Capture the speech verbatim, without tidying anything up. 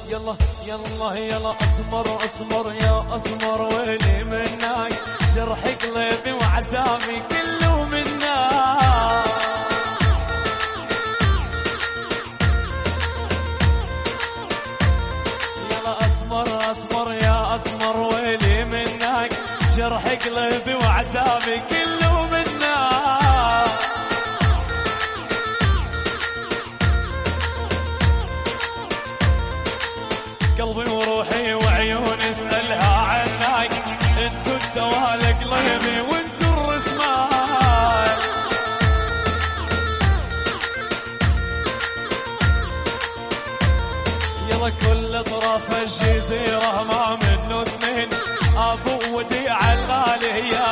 يلا يلا يلا اسمر اسمر يا اسمر ويلي منك، جرح قلبي وعذابي كله منك. يلا اسمر اسمر يا اسمر ويلي منك، جرح قلبي وعذابي كله منك. قلبي وروحي وعيوني اسألها عنك، انتو الدواء لقلبي وانتو الرسمان. يلا كل اطراف الجزيرة ما منه اثنين، ابو وديع الغالي يا